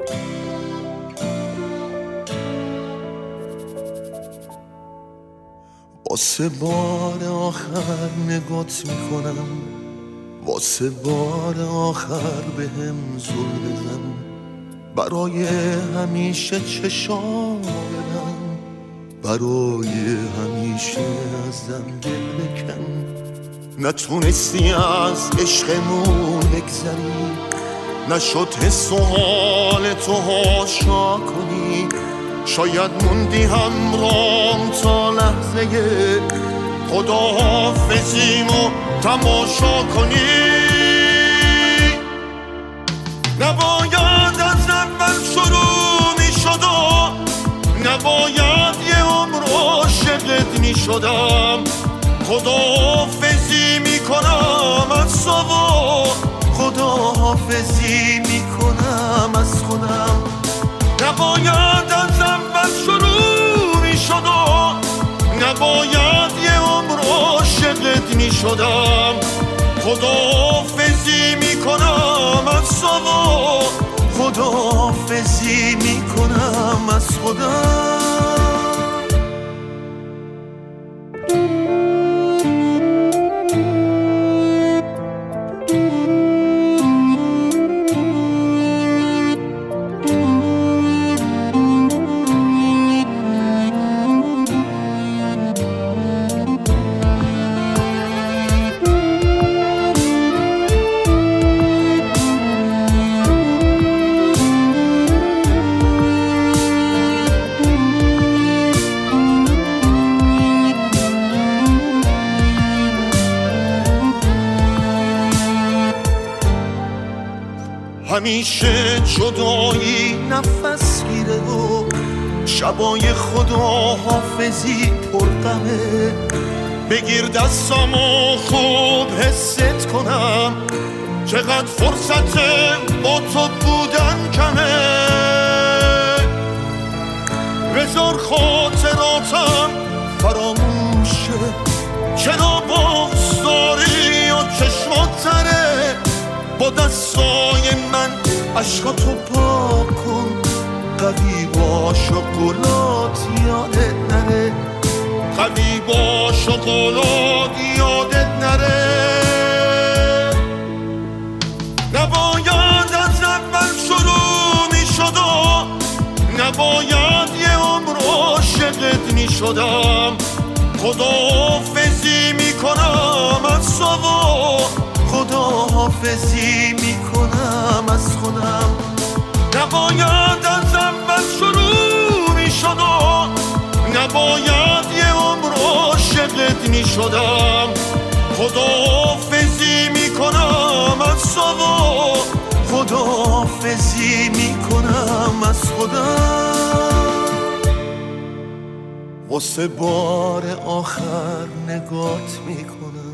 واسه بار آخر نگات میکنم، واسه بار آخر به هم زل بزن، برای همیشه چشام بدم، برای همیشه ازم دل بکن. نتونستی از عشقمون بگذری، نشد حس و حال تو هاشا کنی، شاید موندی همرام تا لحظه خداحافظیمو تماشا کنی. نباید از اول شروع می شد و نباید یه عمر عاشقت می شدم. خداحافظی می کنم از تو و خداحافظی می کنم از خودم. نباید از اول شروع می شد و نباید یه عمر عاشقت می شدم. خداحافظی می کنم از تو و خداحافظی می کنم از خودم. همیشه جدایی نفس گیره و شبای خداحافظی پرغمه. بگیر دستامو خوب حست کنم، چقدر فرصت با تو بودن کمه. بذار خاطراتم فراموشه، چرا باز داری و چشمات تره. با دستای من عشقاتو پاک کن، قوی باش و قولات یادت نره، قوی باش و قولات یادت نره. نباید از اول شروع می شد و نباید یه عمر عاشقت می شدم. خداحافظی می کنم از تو و خداحافظی می کنم از خودم. نباید از اول شروع می شد و نباید یه عمر عاشقت می شدم. خداحافظی می کنم از تو و خداحافظی می کنم از خودم. واسه بار آخر نگات می کنم،